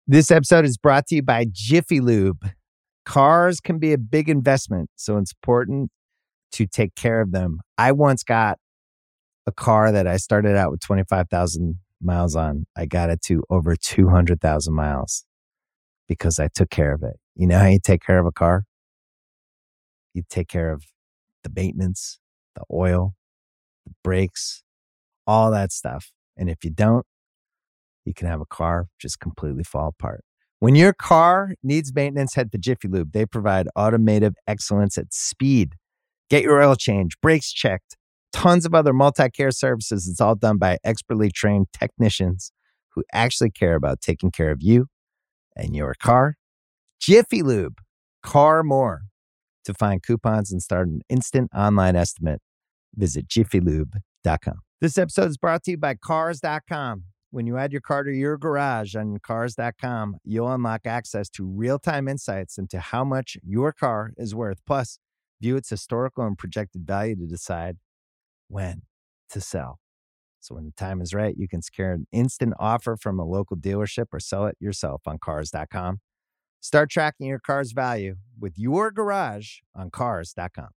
This episode is brought to you by Jiffy Lube. Cars can be a big investment, so it's important to take care of them. I once got a car that I started out with 25,000 miles on. I got it to over 200,000 miles because I took care of it. You know how you take care of a car? You take care of the maintenance, the oil, the brakes, all that stuff. And if you don't, you can have a car just completely fall apart. When your car needs maintenance, head to Jiffy Lube. They provide automotive excellence at speed. Get your oil change, brakes checked, tons of other multi-care services. It's all done by expertly trained technicians who actually care about taking care of you and your car. Jiffy Lube, car more. To find coupons and start an instant online estimate, visit jiffylube.com. This episode is brought to you by Cars.com. When you add your car to your garage on Cars.com, you'll unlock access to real-time insights into how much your car is worth. Plus, view its historical and projected value to decide when to sell. So when the time is right, you can secure an instant offer from a local dealership or sell it yourself on Cars.com. Start tracking your car's value with your garage on Cars.com.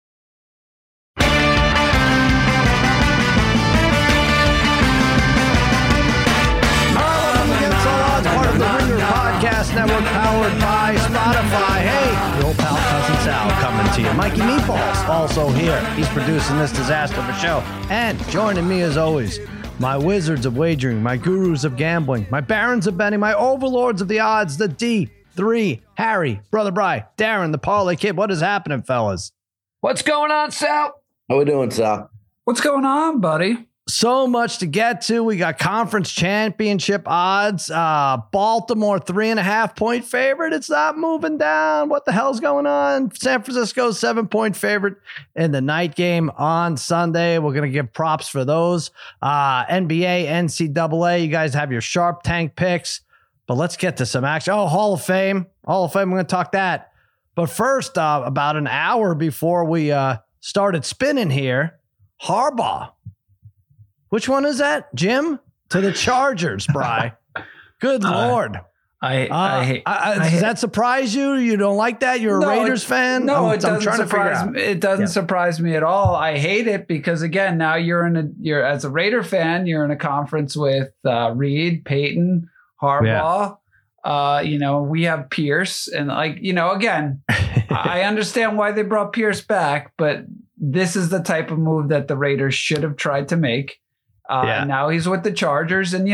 Part of the Ringer Podcast Network, powered by Spotify. Hey, your old pal Cousin Sal coming to you. Mikey Meatballs also here. He's producing this disaster of a show. And joining me as always, my wizards of wagering, my gurus of gambling, my barons of betting, my overlords of the odds, the D3, Harry, Brother Bry, Darren, the Parlay Kid. What is happening, fellas? What's going on, Sal? How we doing, Sal? What's going on, buddy? So much to get to. We got conference championship odds. Baltimore 3.5-point favorite. It's not moving down. What the hell's going on? San Francisco 7-point favorite in the night game on Sunday. We're going to give props for those. NBA, NCAA. You guys have your Sharp Tank picks, but let's get to some action. Oh, Hall of Fame. Hall of Fame. We're going to talk that. But first, about an hour before we started spinning here, Harbaugh. Which one is that, Jim? To the Chargers, Bry. Good Lord. Does that surprise you? You don't like that? You're a Raiders fan? No, it doesn't surprise me at all. I hate it because, again, now you're as a Raider fan, you're in a conference with Reed, Peyton, Harbaugh. Yeah. We have Pierce. And, again, I understand why they brought Pierce back, but this is the type of move that the Raiders should have tried to make. And now he's with the Chargers, and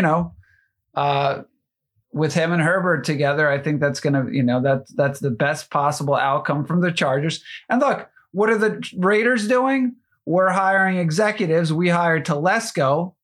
with him and Herbert together, I think that's gonna, that's the best possible outcome from the Chargers. And look, what are the Raiders doing? We're hiring executives. We hired Telesco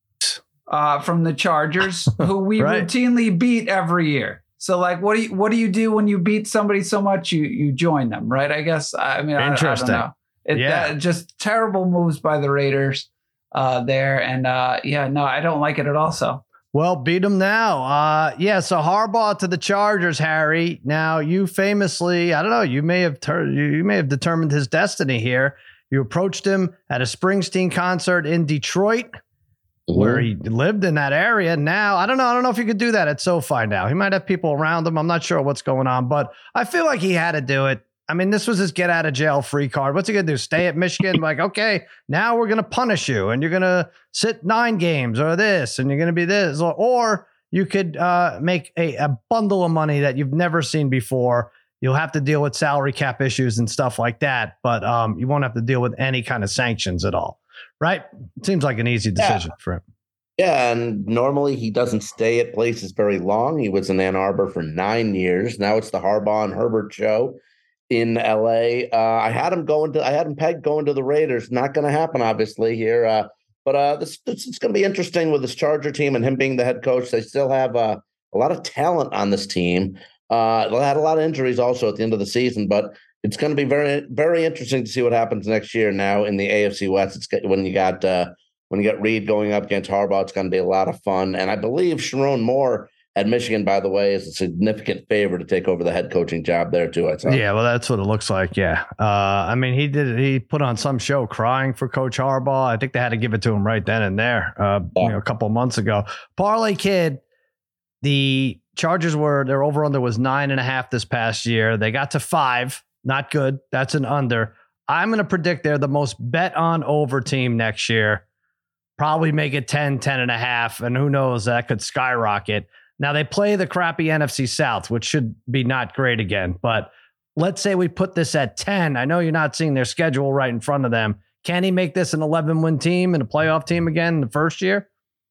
from the Chargers, who we routinely beat every year. So, what do you do when you beat somebody so much you join them, right? I guess. Interesting. I don't know. Just terrible moves by the Raiders. There. And I don't like it at all. So, well, beat them now. So Harbaugh to the Chargers, Harry. Now, you famously, I don't know, you may have determined his destiny here. You approached him at a Springsteen concert in Detroit, where he lived in that area. Now, I don't know if you could do that at SoFi now. He might have people around him. I'm not sure what's going on, but I feel like he had to do it. I mean, this was his get out of jail free card. What's he going to do? Stay at Michigan? Okay, now we're going to punish you and you're going to sit 9 games or this, and you're going to be this. Or you could make a bundle of money that you've never seen before. You'll have to deal with salary cap issues and stuff like that, but you won't have to deal with any kind of sanctions at all, right? Seems like an easy decision for him. Yeah, and normally he doesn't stay at places very long. He was in Ann Arbor for 9 years. Now it's the Harbaugh and Herbert show in LA. I had him pegged going to the Raiders. Not going to happen, obviously, here. But this it's going to be interesting with this Charger team and him being the head coach. They still have a lot of talent on this team. They had a lot of injuries also at the end of the season, but it's going to be very, very interesting to see what happens next year. Now in the AFC West, when you got Reed going up against Harbaugh, it's going to be a lot of fun. And I believe Sharon Moore at Michigan, by the way, is a significant favorite to take over the head coaching job there too. Yeah, well, that's what it looks like. Yeah, he put on some show crying for Coach Harbaugh. I think they had to give it to him right then and there. A couple of months ago. Parlay Kid, the Chargers their over-under was 9.5 this past year. They got to 5. Not good. That's an under. I'm going to predict they're the most bet on over team next year. Probably make it 10, 10.5. And who knows, that could skyrocket. Now they play the crappy NFC South, which should be not great again. But let's say we put this at 10. I know you're not seeing their schedule right in front of them. Can he make this an 11-win team and a playoff team again in the first year?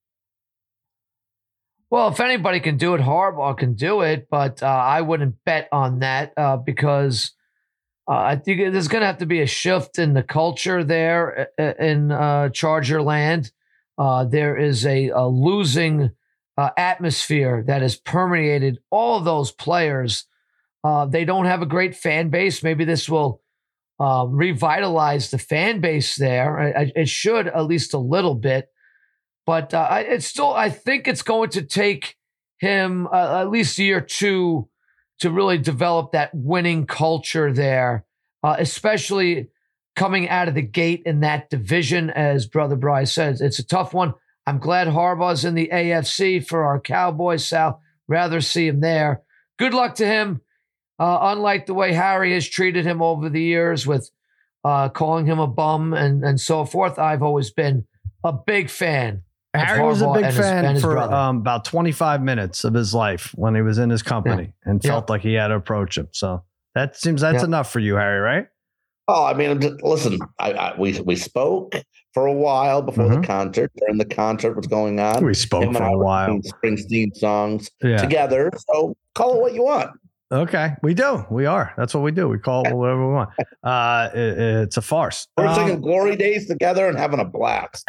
Well, if anybody can do it, Harbaugh can do it, but I wouldn't bet on that because I think there's going to have to be a shift in the culture there in Charger land. There is a losing atmosphere that has permeated all of those players. They don't have a great fan base. Maybe this will revitalize the fan base there. It should, at least a little bit. But I think it's going to take him at least a year or two to really develop that winning culture there, especially coming out of the gate in that division. As Brother Bryce says, it's a tough one. I'm glad Harbaugh's in the AFC for our Cowboys, Sal. Rather see him there. Good luck to him. Unlike the way Harry has treated him over the years with calling him a bum and so forth, I've always been a big fan. Harry was a big fan for about 25 minutes of his life when he was in his company and felt like he had to approach him. So that seems that's enough for you, Harry, right? Oh, I mean, listen, we spoke for a while before the concert. During the concert was going on, we spoke for a while. Springsteen songs together. So call it what you want. Okay, we do. We are. That's what we do. We call it whatever we want. It's a farce. We're singing Glory Days together and having a blast.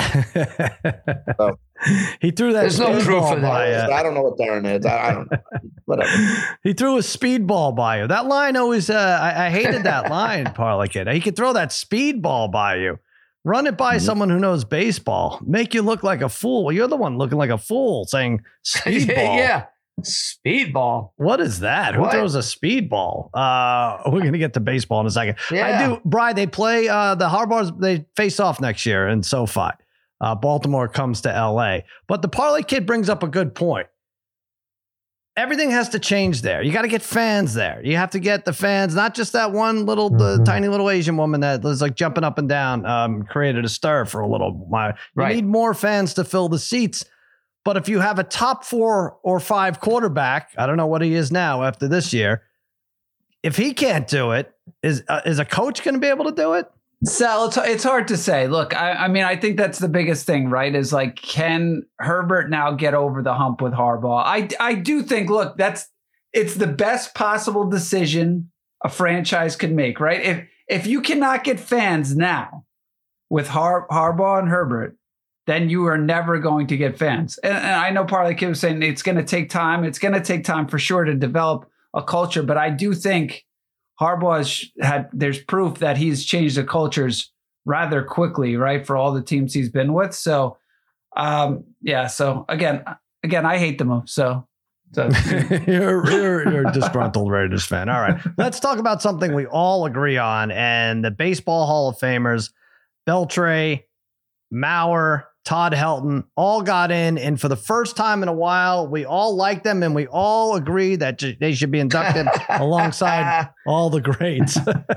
So, he threw that. There's no proof of that. I don't know what Darren is. I don't know. Whatever. He threw a speedball by you. That line always. I hated that line, Parlay Kid. He could throw that speedball by you. Run it by someone who knows baseball. Make you look like a fool. Well, you're the one looking like a fool saying speedball. Yeah. Speedball. What is that? Who throws a speedball? We're going to get to baseball in a second. Yeah. I do. Bri, they play the Harbaughs. They face off next year in SoFi. Baltimore comes to LA. But the Parlay Kid brings up a good point. Everything has to change there. You got to get fans there. You have to get the fans, not just that one little tiny little Asian woman that was like jumping up and down, created a stir for a little while. You need more fans to fill the seats. But if you have a top 4 or 5 quarterback, I don't know what he is now after this year. If he can't do it, is a coach going to be able to do it? Sal, it's hard to say. Look, I mean, I think that's the biggest thing, right? Is like, can Herbert now get over the hump with Harbaugh? I do think, look, it's the best possible decision a franchise could make, right? If you cannot get fans now with Harbaugh and Herbert, then you are never going to get fans. And I know Parlay Kid was saying it's going to take time. It's going to take time for sure to develop a culture. But I do think Harbaugh there's proof that he's changed the cultures rather quickly, right, for all the teams he's been with. So, So again, I hate the move. So you're a disgruntled Raiders fan. All right, let's talk about something we all agree on, and the Baseball Hall of Famers, Beltre, Mauer, Todd Helton, all got in. And for the first time in a while, we all like them and we all agree that they should be inducted alongside all the greats.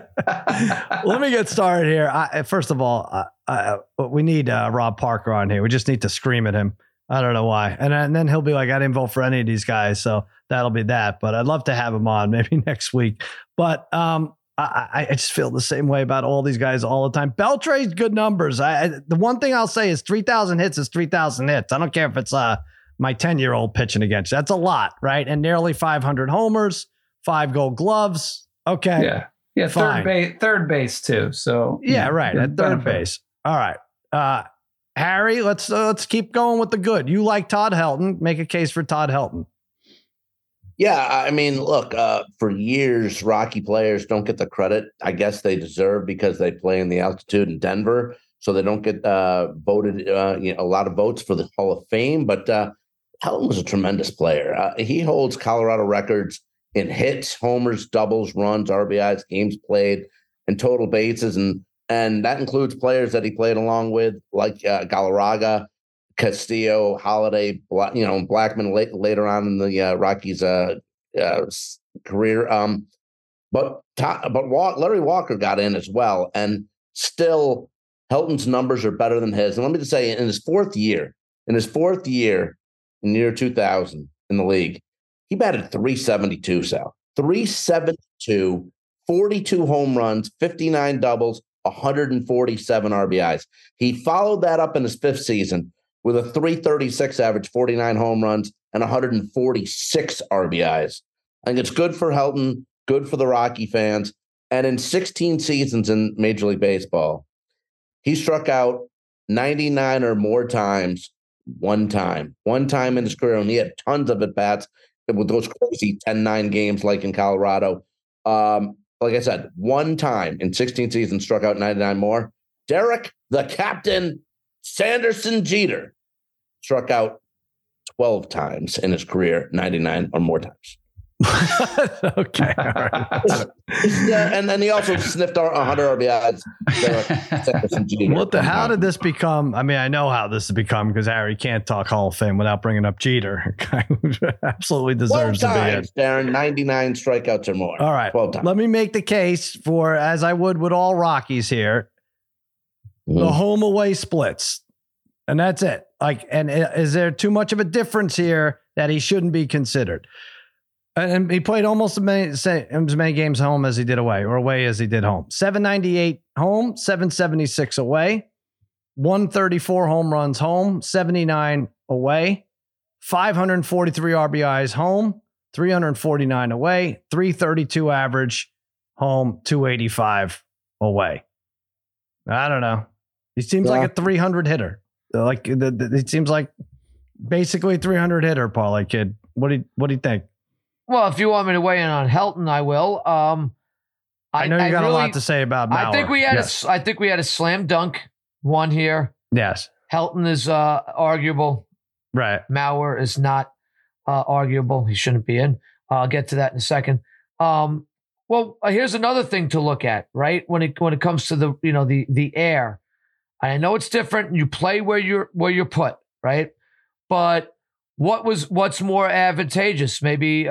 Let me get started here. First of all, we need Rob Parker on here. We just need to scream at him. I don't know why. And then he'll be like, I didn't vote for any of these guys. So that'll be that. But I'd love to have him on maybe next week. But I just feel the same way about all these guys all the time. Beltre's good numbers. The one thing I'll say is 3,000 hits is 3,000 hits. I don't care if it's my 10-year-old pitching against you. That's a lot, right? And nearly 500 homers, 5 Gold Gloves. Okay. Yeah. Third base too. So yeah, right. At third base. All right. Harry, let's keep going with the good. You like Todd Helton. Make a case for Todd Helton. Yeah, I mean, look, for years, Rocky players don't get the credit I guess they deserve because they play in the altitude in Denver, so they don't get voted a lot of votes for the Hall of Fame. But Helton was a tremendous player. He holds Colorado records in hits, homers, doubles, runs, RBIs, games played, and total bases, and that includes players that he played along with, like Galarraga, Castillo, Holiday, Blackman later on in the Rockies' career. But Larry Walker got in as well, and still Helton's numbers are better than his. And let me just say, in his fourth year, in the year 2000 in the league, he batted 372, Sal. 372, 42 home runs, 59 doubles, 147 RBIs. He followed that up in his fifth season with a 336 average, 49 home runs, and 146 RBIs. I think it's good for Helton, good for the Rocky fans. And in 16 seasons in Major League Baseball, he struck out 99 or more times one time in his career. And he had tons of at-bats with those crazy 10-9 games like in Colorado. Like I said, one time in 16 seasons struck out 99 more. Derek, the captain, Sanderson Jeter, struck out 12 times in his career, 99 or more times. Okay. All right. Yeah, and then he also sniffed 100 RBIs. How did this become? I mean, I know how this has become because Harry can't talk Hall of Fame without bringing up Jeter. Absolutely deserves to be it. Darren, 99 strikeouts or more. All right. 12 times. Let me make the case for, as I would with all Rockies here, the home away splits. And that's it. And is there too much of a difference here that he shouldn't be considered? And he played almost as many games home as he did away, or away as he did home. 798 home, 776 away, 134 home runs home, 79 away, 543 RBIs home, 349 away, 332 average home, 285 away. I don't know. He seems like a 300 hitter. It seems like basically 300 hitter, Parlay Kid. What do you think? Well, if you want me to weigh in on Helton, I will. I know you got a lot to say about Mauer. I think we had a slam dunk one here. Yes. Helton is arguable. Right. Mauer is not arguable. He shouldn't be in. I'll get to that in a second. Well, here's another thing to look at, right? When it comes to the air. I know it's different. You play where you're put, right? But what's more advantageous? Maybe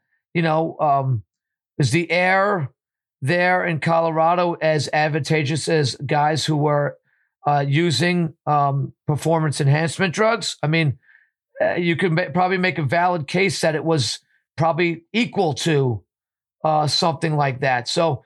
is the air there in Colorado as advantageous as guys who were using performance enhancement drugs? I mean, you could probably make a valid case that it was probably equal to something like that. So,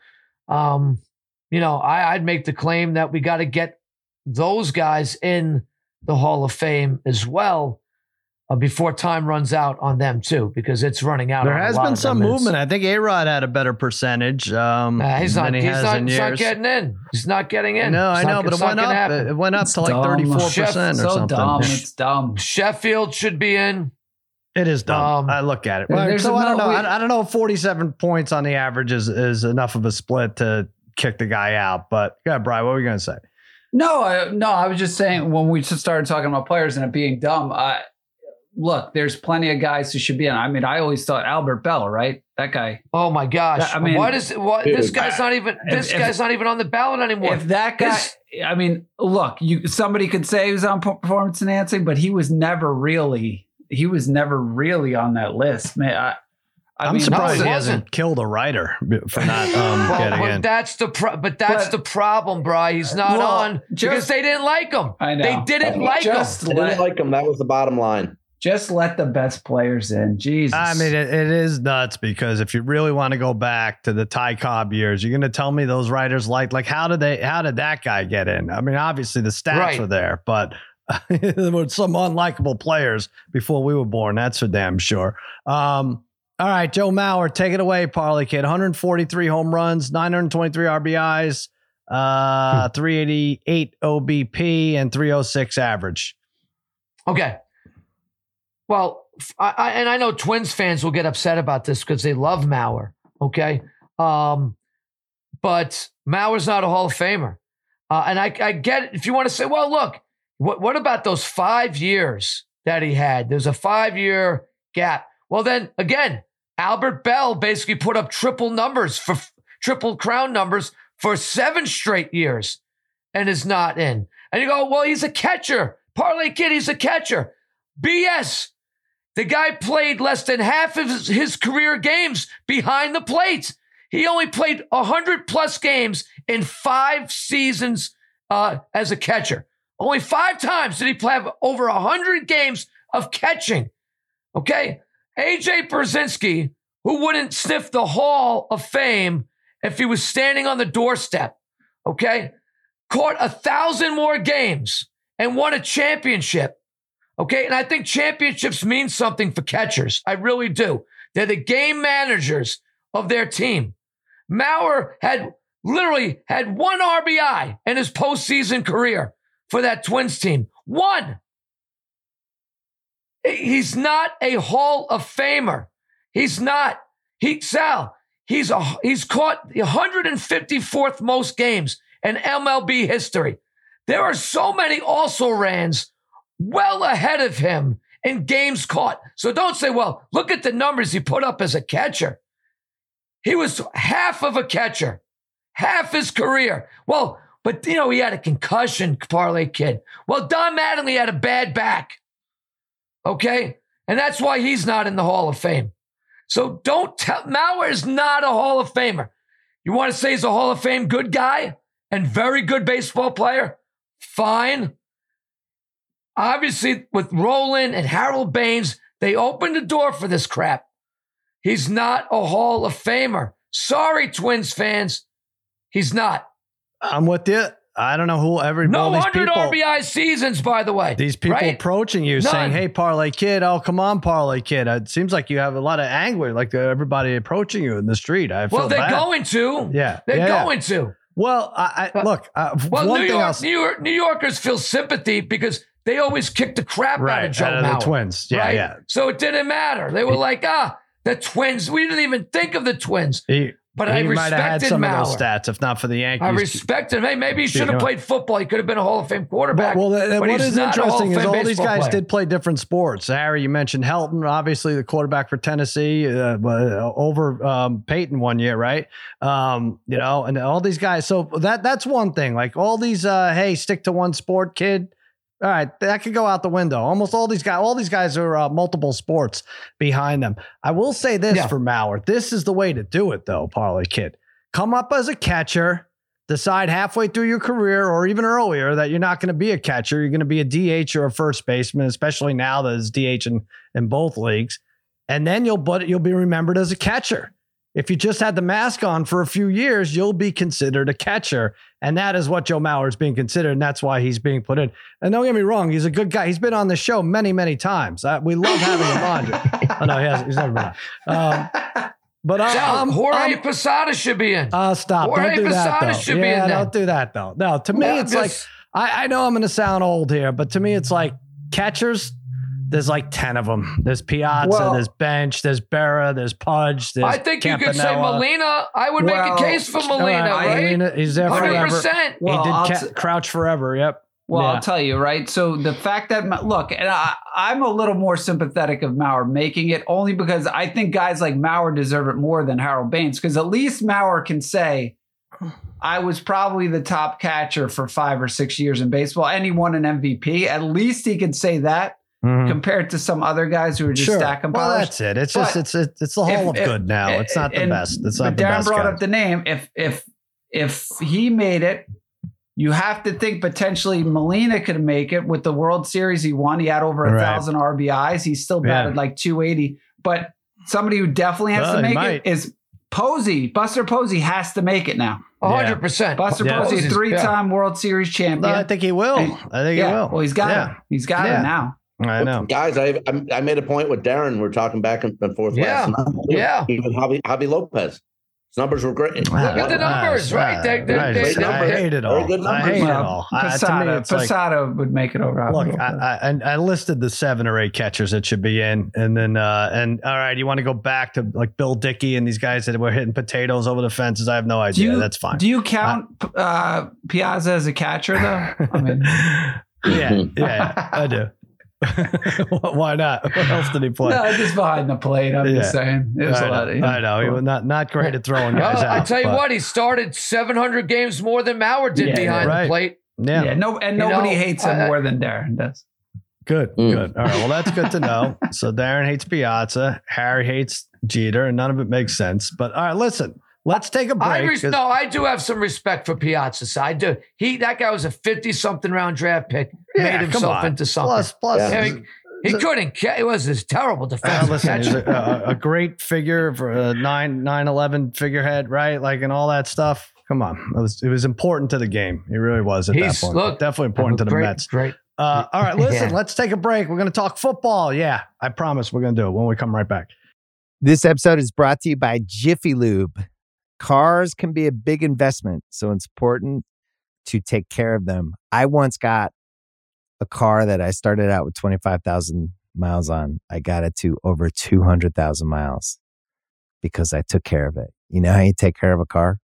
I'd make the claim that we got to get those guys in the Hall of Fame as well. Before time runs out on them too, because it's running out. There has been some movement. I think A-Rod had a better percentage. He's not getting in. He's not getting in. No, I know, but it went up. It went up to like 34% or something. Dumb. It's dumb. Sheffield should be in. It is dumb. I look at it. Well, so I don't know. I don't know if 47 points on the average is enough of a split to kick the guy out. But yeah, Brian, what were you going to say? No, I was just saying when we just started talking about players and it being dumb. Look, there's plenty of guys who should be in. I mean, I always thought Albert Bell, right? That guy. Oh my gosh! I mean, this guy's not even on the ballot anymore. If that guy, look, somebody could say he was on performance enhancing, but he was never really on that list, man. I'm surprised he hasn't killed a writer for not getting in. That's the problem, Bri. He's not on because they didn't like him. I know. They didn't like him. They didn't like him. That was the bottom line. Just let the best players in. Jesus. I mean, it is nuts because if you really want to go back to the Ty Cobb years, you're going to tell me those writers like how did that guy get in? I mean, obviously the stats were there, but there were some unlikable players before we were born. That's for damn sure. All right, Joe Mauer, take it away, Parlay Kid. 143 home runs, 923 RBIs, 388 OBP, and 306 average. Okay. Well, I know Twins fans will get upset about this because they love Mauer. Okay. But Mauer's not a Hall of Famer. And I get it. If you want to say, well, look, what about those 5 years that he had? There's a 5-year gap. Well, then again, Albert Bell basically put up triple crown numbers for 7 straight years and is not in. And you go, well, he's a catcher. Parlay Kid, he's a catcher. BS. The guy played less than half of his career games behind the plate. He only played 100+ games in 5 seasons as a catcher. Only 5 times did he play over 100 games of catching. Okay? AJ Pierzynski, who wouldn't sniff the Hall of Fame if he was standing on the doorstep, okay, caught 1,000 more games and won a championship. Okay, and I think championships mean something for catchers. I really do. They're the game managers of their team. Mauer literally had 1 RBI in his postseason career for that Twins team. 1. He's not a Hall of Famer. He's not. He's caught the 154th most games in MLB history. There are so many also-rans well ahead of him in games caught. So don't say, well, look at the numbers he put up as a catcher. He was half of a catcher, half his career. Well, but, he had a concussion, Parlay Kid. Well, Don Mattingly had a bad back. Okay? And that's why he's not in the Hall of Fame. So don't tell, Mauer is not a Hall of Famer. You want to say he's a Hall of Fame good guy and very good baseball player? Fine. Obviously, with Rolen and Harold Baines, they opened the door for this crap. He's not a Hall of Famer. Sorry, Twins fans. He's not. I'm with you. I don't know who every no all these 100 people, RBI seasons, by the way. These people right? approaching you saying, hey, Parlay Kid, oh, come on, Parlay Kid. It seems like you have a lot of anger, like everybody approaching you in the street. I feel they're bad. going to. Yeah. They're going to. Well, look, New Yorkers feel sympathy because they always kick the crap out of Joe Mauer. The Twins. Yeah, right? yeah. So it didn't matter. They were like, the Twins. We didn't even think of the Twins. But I respected might have had some Mauer. of those stats, if not for the Yankees. I respected him. Hey, maybe he should have played football. He could have been a Hall of Fame quarterback. But what is interesting is all these guys player. did play different sports. Harry, you mentioned Helton, obviously the quarterback for Tennessee, over Peyton one year, right? And all these guys. So that's one thing. Like all these, hey, stick to one sport, kid. All right, that could go out the window. Almost all these guys are multiple sports behind them. I will say this for Mauer. This is the way to do it, though, Parlay Kid. Come up as a catcher, decide halfway through your career or even earlier that you're not going to be a catcher. You're going to be a DH or a first baseman, especially now that it's DH in both leagues. And then you'll be remembered as a catcher. If you just had the mask on for a few years, you'll be considered a catcher. And that is what Joe Mauer is being considered. And that's why he's being put in. And don't get me wrong, he's a good guy. He's been on the show many, many times. We love having him on. Oh, no, he hasn't. He's never been on. But Jorge Posada should be in. Stop. Jorge Don't do that, Posada though. should be in. Don't do that, though. No, to me, it's like, I know I'm going to sound old here, but to me, it's like catchers, there's like 10 of them. There's Piazza, there's Bench, there's Berra, there's Pudge. There's I think Campanella. You could say Molina. I would make a case for Molina, right? Molina, he's there 100%. Forever. He did crouch forever. Yep. Well, I'll tell you, right? So the fact that, look, and I'm a little more sympathetic of Mauer making it only because I think guys like Mauer deserve it more than Harold Baines, because at least Mauer can say, I was probably the top catcher for 5 or 6 years in baseball, and he won an MVP. At least he can say that. Mm-hmm. Compared to some other guys who are just stacking powers. Well, that's it. It's just it's the Hall of Good now. It's not the best. It's not the best. Darren brought up the name. If he made it, you have to think potentially Molina could make it with the World Series he won. He had over 1,000 RBIs. He still batted like 280. But somebody who definitely has to make it is Posey. Buster Posey has to make it now. 100%. Buster Posey, 3-time World Series champion. No, I think he will. He will. Well, he's got it. He's got it now. I know, guys. I made a point with Darren. We're talking back and forth last night. Yeah, even Javi Lopez. His numbers were great. Look at the numbers, right? I hate it all. I hate it all. Posada would make it over. Look, I listed the 7 or 8 catchers that should be in, and then all right, you want to go back to like Bill Dickey and these guys that were hitting potatoes over the fences? I have no idea. That's fine. Do you count Piazza as a catcher though? I mean, yeah, I do. Why not? What else did he play? No, just behind the plate. I'm just saying. It was I know. He was not great at throwing guys out. I tell you what, he started 700 games more than Mauer did behind the plate. Yeah. Nobody hates him more than Darren does. Good. All right. Well, that's good to know. So Darren hates Piazza. Harry hates Jeter, and none of it makes sense. But all right, listen. Let's take a break. I do have some respect for Piazza. So I do. That guy was a 50-something round draft pick. Made himself into something. Plus. He couldn't. It was this terrible defense. Listen, he's a great figure for a 9/11 figurehead, right? Like, and all that stuff. Come on, it was important to the game. He really was at that point. Look, definitely important to the Mets. Great. All right, listen. Let's take a break. We're going to talk football. Yeah, I promise we're going to do it when we come right back. This episode is brought to you by Jiffy Lube. Cars can be a big investment, so it's important to take care of them. I once got a car that I started out with 25,000 miles on. I got it to over 200,000 miles because I took care of it. You know how you take care of a car?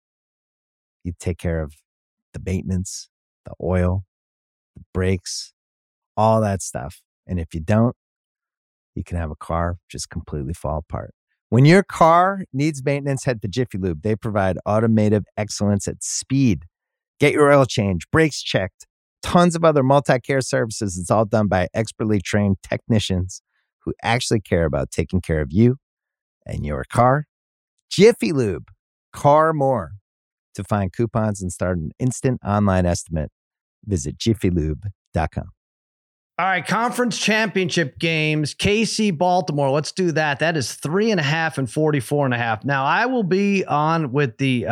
You take care of the maintenance, the oil, the brakes, all that stuff. And if you don't, you can have a car just completely fall apart. When your car needs maintenance, head to Jiffy Lube. They provide automotive excellence at speed. Get your oil change, brakes checked, tons of other multi-care services. It's all done by expertly trained technicians who actually care about taking care of you and your car. Jiffy Lube, car more. To find coupons and start an instant online estimate, visit jiffylube.com. All right, conference championship games, KC, Baltimore. Let's do that. That is 3.5 and 44.5. Now, I will be on with the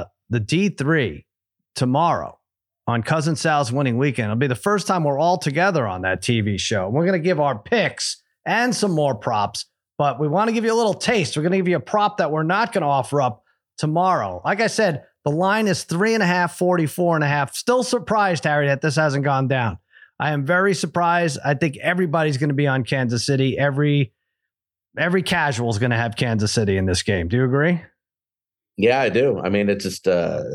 D3 tomorrow on Cousin Sal's Winning Weekend. It'll be the first time we're all together on that TV show. We're going to give our picks and some more props, but we want to give you a little taste. We're going to give you a prop that we're not going to offer up tomorrow. Like I said, the line is 3.5, 44.5. Still surprised, Harry, that this hasn't gone down. I am very surprised. I think everybody's going to be on Kansas City. Every casual is going to have Kansas City in this game. Do you agree? Yeah, I do. I mean, it's just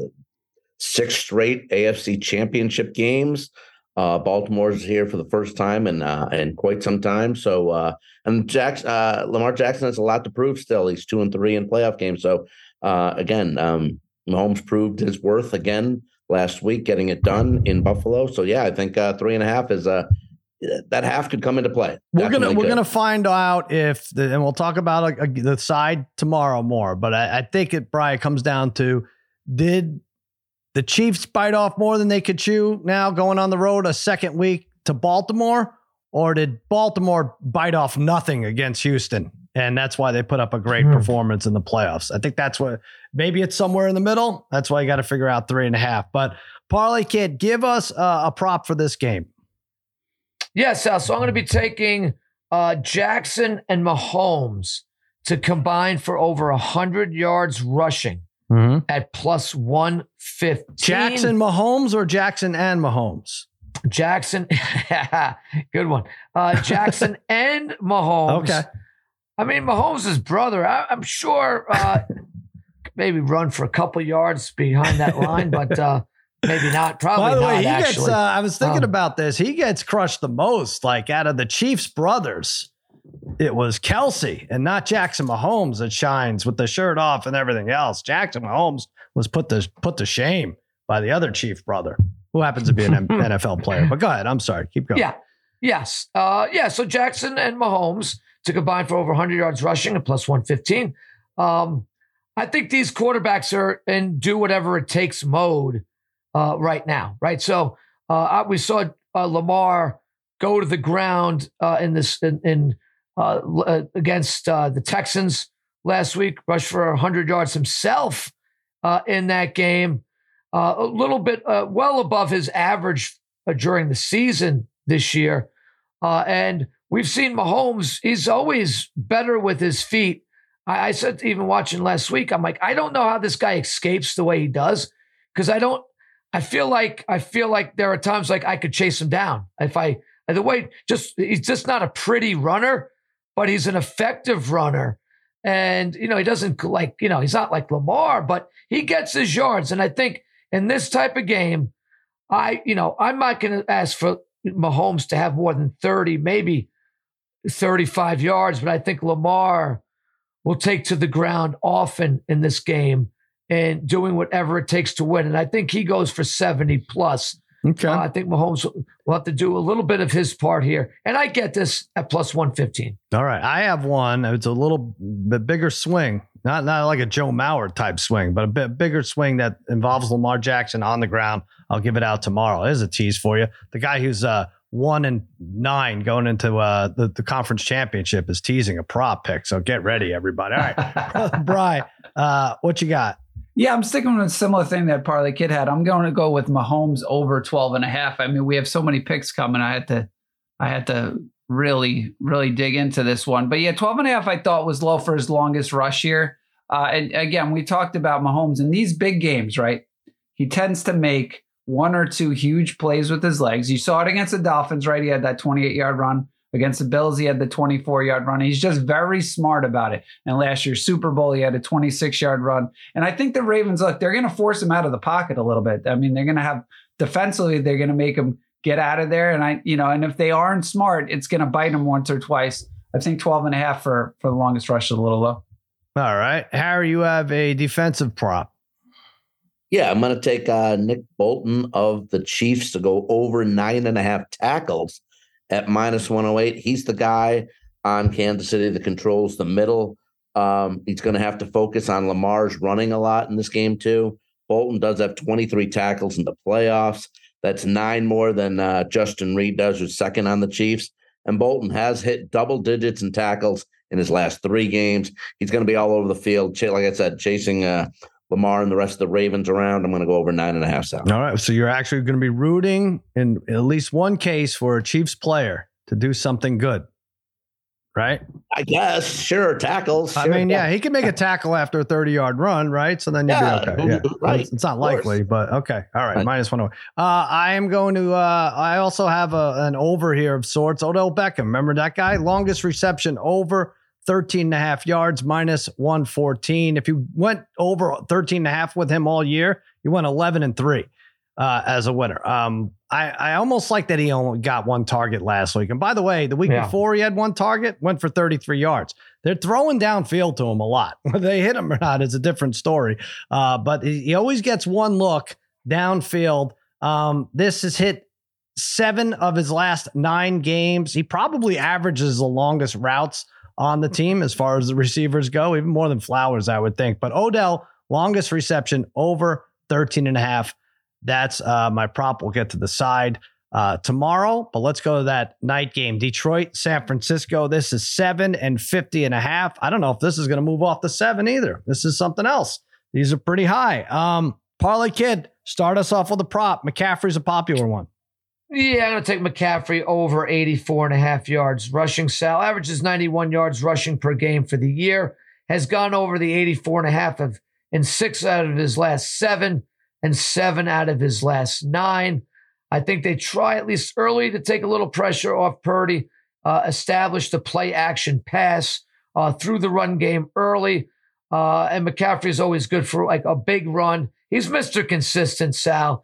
6 straight AFC championship games. Baltimore's here for the first time in quite some time. So, and Lamar Jackson has a lot to prove still. He's 2-3 in playoff games. So, again, Mahomes proved his worth again last week, getting it done in Buffalo. So yeah, I think 3.5 is that half could come into play. We're gonna find out and we'll talk about the side tomorrow more. But I think it probably comes down to, did the Chiefs bite off more than they could chew now going on the road a second week to Baltimore, or did Baltimore bite off nothing against Houston? And that's why they put up a great performance in the playoffs. I think that's what, maybe it's somewhere in the middle. That's why you got to figure out 3.5. But Parlay Kid, give us a prop for this game. Yes, so I'm going to be taking Jackson and Mahomes to combine for over 100 yards rushing at plus 115. Jackson Mahomes or Jackson and Mahomes? Jackson, good one. Jackson and Mahomes. Okay. I mean, Mahomes' brother, I'm sure maybe run for a couple yards behind that line, but maybe not. Probably not. By the way, he gets, I was thinking about this. He gets crushed the most, like out of the Chiefs brothers. It was Kelsey and not Jackson Mahomes that shines with the shirt off and everything else. Jackson Mahomes was put to shame by the other Chief brother, who happens to be an NFL player. But go ahead. I'm sorry. Keep going. Yeah. Yes. So Jackson and Mahomes to combine for over 100 yards rushing at plus 115. I think these quarterbacks are in do whatever it takes mode right now, right? So we saw Lamar go to the ground against the Texans last week, rush for 100 yards himself in that game, a little bit well above his average during the season this year. And we've seen Mahomes, he's always better with his feet. I said, even watching last week, I'm like, I don't know how this guy escapes the way he does, because I feel like there are times like I could chase him down. He's just not a pretty runner, but he's an effective runner. And, he doesn't he's not like Lamar, but he gets his yards. And I think in this type of game, I'm not going to ask for Mahomes to have more than 30, maybe 35 yards, but I think Lamar will take to the ground often in this game and doing whatever it takes to win. And I think he goes for 70 plus Okay. I think Mahomes will have to do a little bit of his part here. And I get this at plus 115. All right. I have one. It's a little bit bigger swing. Not like a Joe Mauer type swing, but a bit bigger swing that involves Lamar Jackson on the ground. I'll give it out tomorrow. There's a tease for you. The guy who's 1-9 going into the conference championship is teasing a prop pick. So get ready, everybody. All right. Bri, what you got? Yeah, I'm sticking with a similar thing that Parlay Kid had. I'm going to go with Mahomes over 12.5. I mean, we have so many picks coming. I had to really, really dig into this one. But yeah, 12.5 I thought was low for his longest rush here. And again, we talked about Mahomes in these big games, right? He tends to make one or two huge plays with his legs. You saw it against the Dolphins, right? He had that 28-yard run. Against the Bills, he had the 24-yard run. He's just very smart about it. And last year's Super Bowl, he had a 26-yard run. And I think the Ravens, look, they're going to force him out of the pocket a little bit. I mean, they're going to have defensively, they're going to make him get out of there. And and if they aren't smart, it's going to bite him once or twice. I think 12.5 for the longest rush is a little low. All right. Harry, you have a defensive prop. Yeah, I'm going to take Nick Bolton of the Chiefs to go over 9.5 tackles at minus 108. He's the guy on Kansas City that controls the middle. He's going to have to focus on Lamar's running a lot in this game too. Bolton does have 23 tackles in the playoffs. That's 9 more than Justin Reed does, who's second on the Chiefs. And Bolton has hit double digits in tackles in his last 3 games. He's going to be all over the field, like I said, chasing Lamar and the rest of the Ravens around. I'm going to go over 9.5 South. All right. So you're actually going to be rooting in at least one case for a Chiefs player to do something good, right? I guess. Sure. Tackles. Sure. I mean, yeah, he can make a tackle after a 30-yard run, right? So then you'll be okay. Yeah. Right. It's not likely, but okay. All right. Minus 108. I am going to, I also have an over here of sorts. Odell Beckham. Remember that guy? Longest reception over 13.5 yards, minus 114. If you went over 13.5 with him all year, you went 11-3 as a winner. I almost like that he only got 1 target last week. And by the way, the week before he had 1 target, went for 33 yards. They're throwing downfield to him a lot. Whether they hit him or not is a different story. But he always gets 1 look downfield. This has hit 7 of his last 9 games. He probably averages the longest routes on the team as far as the receivers go, even more than Flowers, I would think. But Odell, longest reception over 13.5. That's my prop. We'll get to the side tomorrow, but let's go to that night game. Detroit, San Francisco. This is 7.50.5. I don't know if this is going to move off the 7 either. This is something else. These are pretty high. Parlay Kid, start us off with a prop. McCaffrey's a popular one. Yeah, I'm going to take McCaffrey over 84.5 yards rushing. Sal averages 91 yards rushing per game for the year. Has gone over the 84.5 in 6 out of his last 7 and 7 out of his last 9. I think they try at least early to take a little pressure off Purdy, establish the play action pass through the run game early. And McCaffrey is always good for like a big run. He's Mr. Consistent, Sal.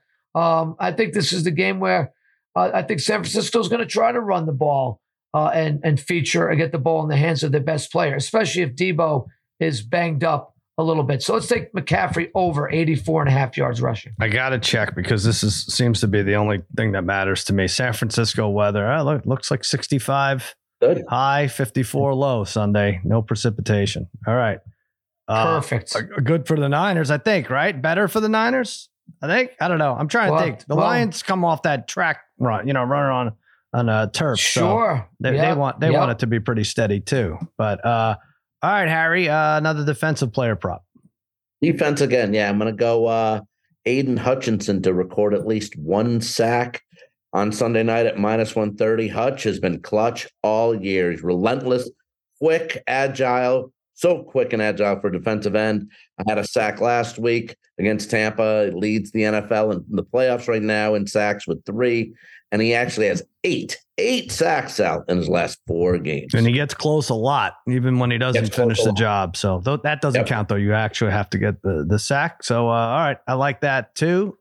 I think this is the game where I think San Francisco is going to try to run the ball and feature and get the ball in the hands of their best player, especially if Debo is banged up a little bit. So let's take McCaffrey over 84.5 yards rushing. I got to check because this seems to be the only thing that matters to me. San Francisco weather. Looks like 65 high, 54 low Sunday. No precipitation. All right. Perfect. Good for the Niners, I think, right? Better for the Niners, I think. I don't know. I'm trying to think. The Lions come off that track run, running on a turf. Sure. So they want it to be pretty steady too. But all right, Harry, another defensive player prop. Defense again. Yeah, I'm going to go Aiden Hutchinson to record at least 1 sack on Sunday night at minus 130. Hutch has been clutch all year. He's relentless, quick, agile. So quick and agile for defensive end. I had a sack last week against Tampa. He leads the NFL in the playoffs right now in sacks with 3. And he actually has 8 sacks out in his last 4 games. And he gets close a lot, even when he doesn't finish the job. So that doesn't count, though. You actually have to get the sack. So, all right. I like that, too.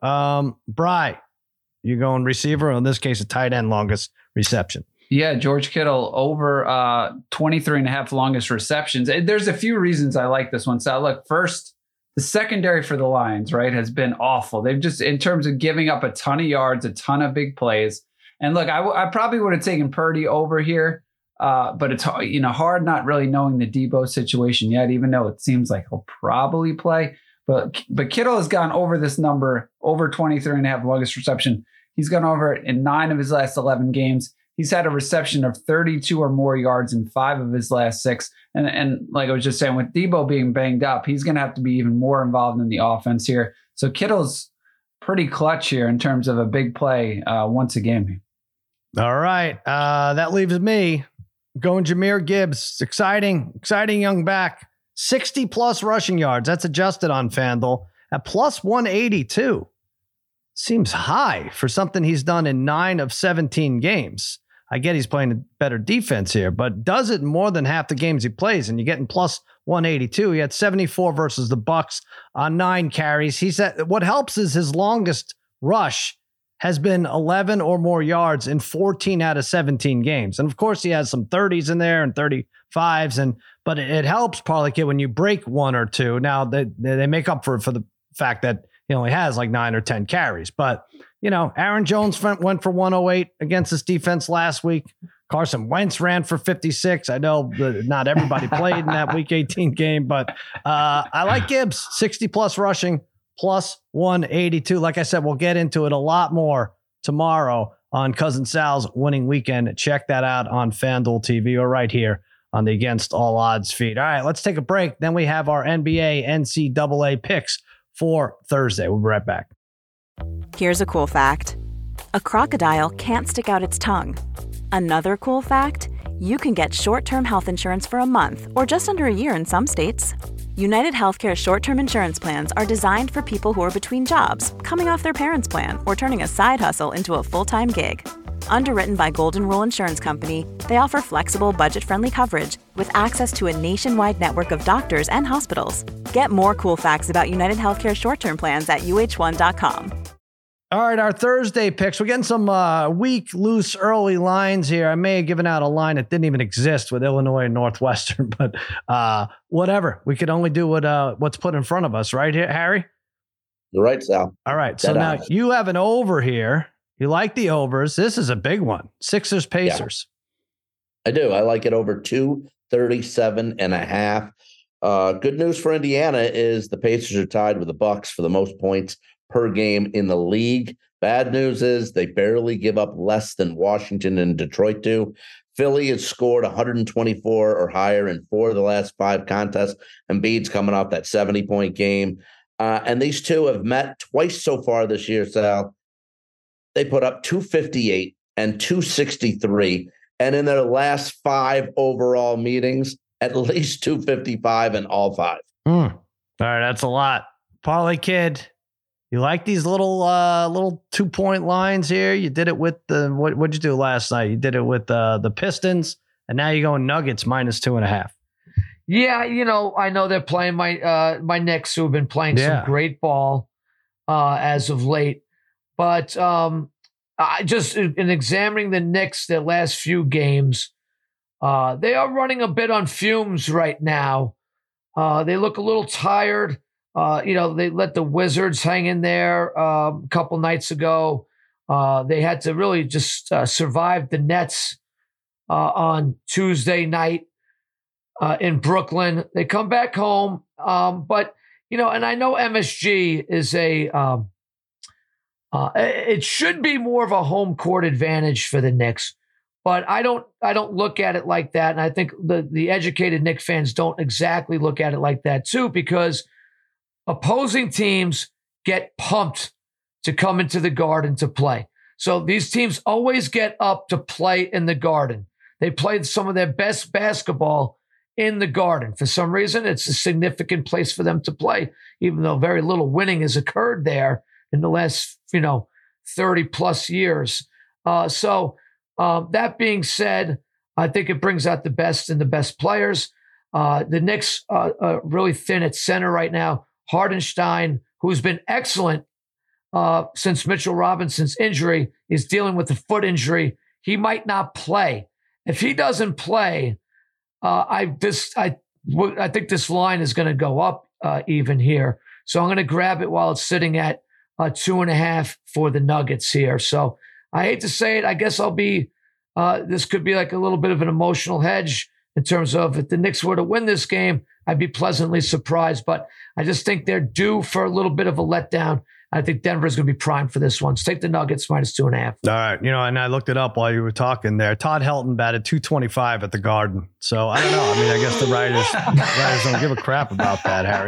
Bri, you going receiver, or in this case, a tight end longest reception? Yeah, George Kittle over 23.5 longest receptions. There's a few reasons I like this one. So look, first, the secondary for the Lions, right, has been awful. They've just, in terms of giving up a ton of yards, a ton of big plays. And look, I probably would have taken Purdy over here, but it's hard not really knowing the Debo situation yet, even though it seems like he'll probably play. But Kittle has gone over this number, over 23.5 longest reception. He's gone over it in 9 of his last 11 games. He's had a reception of 32 or more yards in 5 of his last 6. And like I was just saying, with Debo being banged up, he's going to have to be even more involved in the offense here. So Kittle's pretty clutch here in terms of a big play once a game. All right. That leaves me going Jahmyr Gibbs. Exciting young back. 60 plus rushing yards. That's adjusted on FanDuel at plus 182. Seems high for something he's done in 9 of 17 games. I get he's playing a better defense here, but does it more than half the games he plays, and you're getting plus 182. He had 74 versus the Bucs on 9 carries. He said what helps is his longest rush has been 11 or more yards in 14 out of 17 games. And of course, he has some 30s in there and 35s, but it helps Parlay Kid when you break 1 or 2. Now they make up for the fact that he only has like 9 or 10 carries. But, Aaron Jones went for 108 against this defense last week. Carson Wentz ran for 56. I know not everybody played in that Week 18 game, but I like Gibbs, 60 plus rushing, plus 182. Like I said, we'll get into it a lot more tomorrow on Cousin Sal's Winning Weekend. Check that out on FanDuel TV or right here on the Against All Odds feed. All right, let's take a break. Then we have our NBA, NCAA picks for Thursday. We'll be right back. Here's a cool fact. A crocodile can't stick out its tongue. Another cool fact, you can get short-term health insurance for a month or just under a year in some states. United Healthcare short-term insurance plans are designed for people who are between jobs, coming off their parents' plan, or turning a side hustle into a full-time gig. Underwritten by Golden Rule Insurance Company, they offer flexible, budget-friendly coverage with access to a nationwide network of doctors and hospitals. Get more cool facts about United Healthcare short-term plans at uh1.com. All right, our Thursday picks. We're getting some weak, loose, early lines here. I may have given out a line that didn't even exist with Illinois and Northwestern, but whatever. We could only do what's put in front of us, right, here, Harry? You're right, Sal. All right, so now you have an over here. You like the overs. This is a big one. Sixers, Pacers. Yeah, I do. I like it over 237.5. Good news for Indiana is the Pacers are tied with the Bucks for the most points per game in the league. Bad news is they barely give up less than Washington and Detroit do. Philly has scored 124 or higher in 4 of the last 5 contests. Embiid's coming off that 70-point game. And these two have met twice so far this year, Sal. They put up 258 and 263. And in their last 5 overall meetings, at least 255 in all 5. All right, that's a lot. Parlay Kid, you like these little 2-point lines here? You did it with what'd you do last night? You did it with the Pistons, and now you're going Nuggets minus 2.5. Yeah, I know they're playing my Knicks, who have been playing some great ball as of late. But I just, in examining the Knicks, their last few games, they are running a bit on fumes right now. They look a little tired. They let the Wizards hang in there a couple nights ago. They had to really just survive the Nets on Tuesday night in Brooklyn. They come back home. But, and I know MSG is it should be more of a home court advantage for the Knicks, but I don't look at it like that. And I think the educated Knicks fans don't exactly look at it like that too, because opposing teams get pumped to come into the Garden to play. So these teams always get up to play in the Garden. They played some of their best basketball in the Garden. For some reason, it's a significant place for them to play, even though very little winning has occurred there in the last, 30 plus years. So that being said, I think it brings out the best in the best players. The Knicks are really thin at center right now. Hardenstein, who's been excellent since Mitchell Robinson's injury, is dealing with a foot injury. He might not play. If he doesn't play, I think this line is going to go up even here. So I'm going to grab it while it's sitting at 2.5 for the Nuggets here. So I hate to say it. I guess I'll be, this could be like a little bit of an emotional hedge in terms of if the Knicks were to win this game, I'd be pleasantly surprised. But I just think they're due for a little bit of a letdown. I think Denver's going to be primed for this one. So take the Nuggets -2.5. All right. And I looked it up while you were talking there. Todd Helton batted .225 at the Garden. So I don't know. I mean, I guess the writers don't give a crap about that, Harry.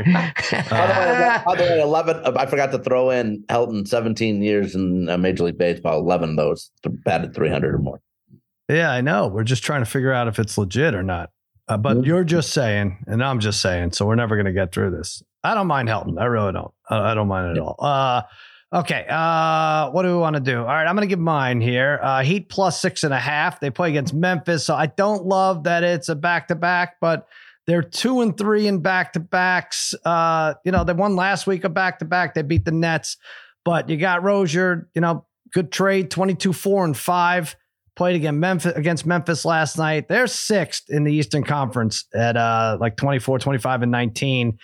By the way, 11. I forgot to throw in Helton, 17 years in Major League Baseball. 11 of those batted 300 or more. Yeah, I know. We're just trying to figure out if it's legit or not. But you're just saying, and I'm just saying, so we're never going to get through this. I don't mind Helton. I really don't. I don't mind it at all. Okay. What do we want to do? All right. I'm going to give mine here. Heat +6.5. They play against Memphis. So I don't love that it's a back-to-back, but they're 2-3 in back-to-backs. They won last week a back-to-back. They beat the Nets, but you got Rozier, good trade, 22-4-5. Played against Memphis last night. They're 6th in the Eastern Conference at 24, 25, and 19.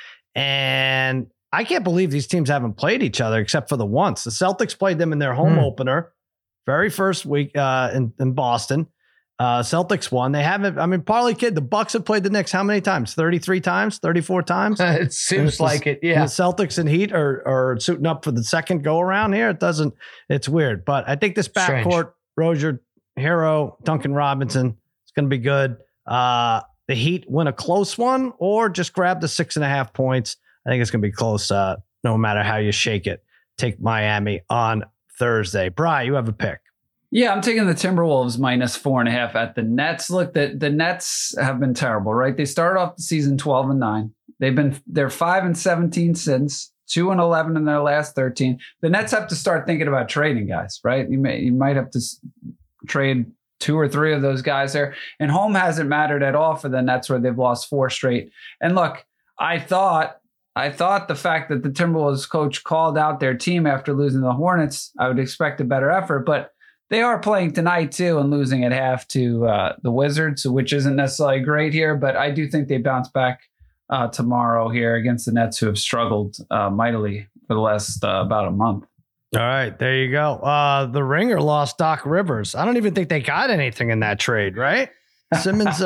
And I can't believe these teams haven't played each other except for the once. The Celtics played them in their home opener, very first week in Boston. Celtics won. They haven't. I mean, Parlay Kid, the Bucks have played the Knicks how many times? 33 times? 34 times? It seems like it. Yeah. The Celtics and Heat are suiting up for the second go around here. It's weird. But I think this backcourt, Rozier, Hero, Duncan Robinson, it's going to be good. The Heat win a close one or just grab the 6.5 points. I think it's going to be close no matter how you shake it. Take Miami on Thursday. Bri, you have a pick. Yeah, I'm taking the Timberwolves -4.5 at the Nets. Look, the Nets have been terrible, right? They started off the season 12-9. They're 5-17 since, 2-11 in their last 13. The Nets have to start thinking about trading guys, right? You might have to trade 2 or 3 of those guys there. And home hasn't mattered at all for the Nets, where they've lost 4 straight. And look, I thought the fact that the Timberwolves coach called out their team after losing the Hornets, I would expect a better effort. But they are playing tonight too and losing at half to the Wizards, which isn't necessarily great here. But I do think they bounce back tomorrow here against the Nets, who have struggled mightily for the last about a month. All right, there you go. The Ringer lost Doc Rivers. I don't even think they got anything in that trade, right? Simmons,